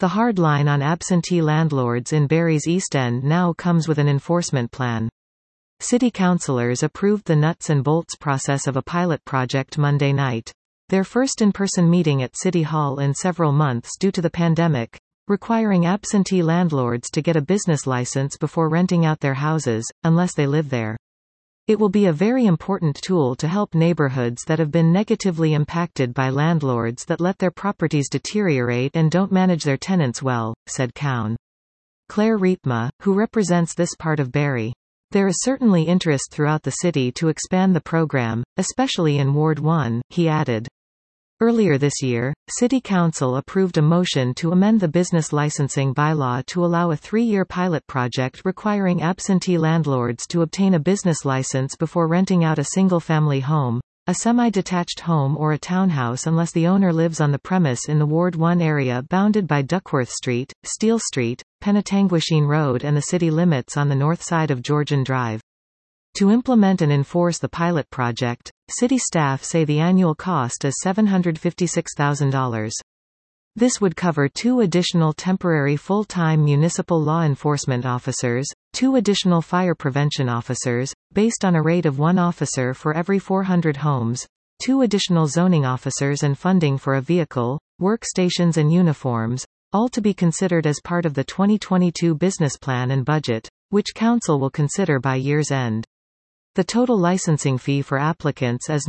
The hard line on absentee landlords in Barrie's East End now comes with an enforcement plan. City councillors approved the nuts and bolts process of a pilot project Monday night. Their first in-person meeting at City Hall in several months due to the pandemic, requiring absentee landlords to get a business license before renting out their houses, unless they live there. It will be a very important tool to help neighborhoods that have been negatively impacted by landlords that let their properties deteriorate and don't manage their tenants well, said Cowan. Claire Riepma, who represents this part of Barrie. There is certainly interest throughout the city to expand the program, especially in Ward 1, he added. Earlier this year, City Council approved a motion to amend the business licensing bylaw to allow a 3-year pilot project requiring absentee landlords to obtain a business license before renting out a single-family home, a semi-detached home or a townhouse unless the owner lives on the premise in the Ward 1 area bounded by Duckworth Street, Steele Street, Penetanguishene Road and the city limits on the north side of Georgian Drive. To implement and enforce the pilot project, city staff say the annual cost is $756,000. This would cover 2 additional temporary full-time municipal law enforcement officers, 2 additional fire prevention officers, based on a rate of 1 officer for every 400 homes, 2 additional zoning officers and funding for a vehicle, workstations and uniforms, all to be considered as part of the 2022 business plan and budget, which Council will consider by year's end. The total licensing fee for applicants is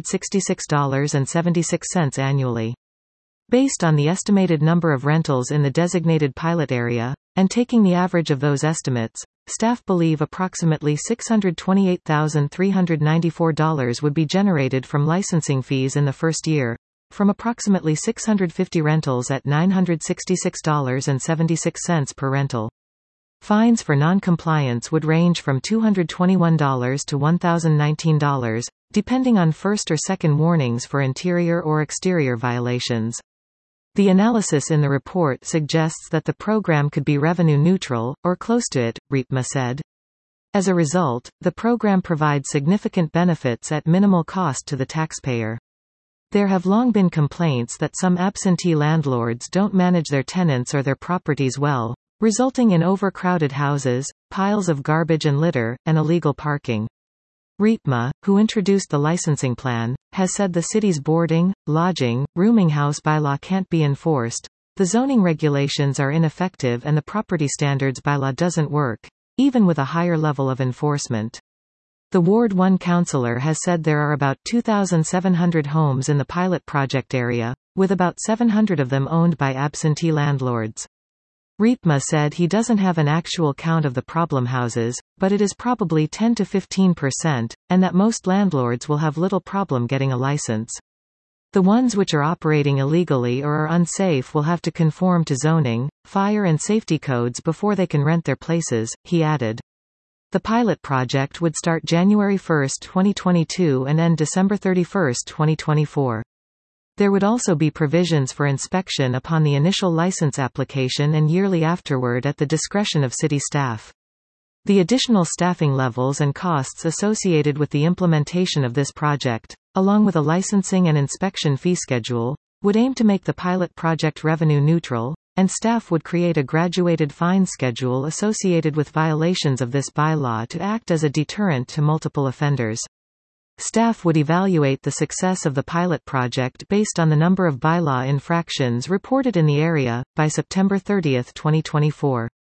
$966.76 annually. Based on the estimated number of rentals in the designated pilot area, and taking the average of those estimates, staff believe approximately $628,394 would be generated from licensing fees in the first year, from approximately 650 rentals at $966.76 per rental. Fines for non-compliance would range from $221 to $1,019, depending on first or second warnings for interior or exterior violations. The analysis in the report suggests that the program could be revenue neutral, or close to it, Riepma said. As a result, the program provides significant benefits at minimal cost to the taxpayer. There have long been complaints that some absentee landlords don't manage their tenants or their properties well, resulting in overcrowded houses, piles of garbage and litter, and illegal parking. Riepma, who introduced the licensing plan, has said the city's boarding, lodging, rooming house bylaw can't be enforced, the zoning regulations are ineffective and the property standards bylaw doesn't work, even with a higher level of enforcement. The Ward 1 councillor has said there are about 2,700 homes in the pilot project area, with about 700 of them owned by absentee landlords. Riepma said he doesn't have an actual count of the problem houses, but it is probably 10 to 15%, and that most landlords will have little problem getting a license. The ones which are operating illegally or are unsafe will have to conform to zoning, fire and safety codes before they can rent their places, he added. The pilot project would start January 1, 2022 and end December 31, 2024. There would also be provisions for inspection upon the initial license application and yearly afterward at the discretion of city staff. The additional staffing levels and costs associated with the implementation of this project, along with a licensing and inspection fee schedule, would aim to make the pilot project revenue neutral, and staff would create a graduated fine schedule associated with violations of this bylaw to act as a deterrent to multiple offenders. Staff would evaluate the success of the pilot project based on the number of bylaw infractions reported in the area, by September 30, 2024.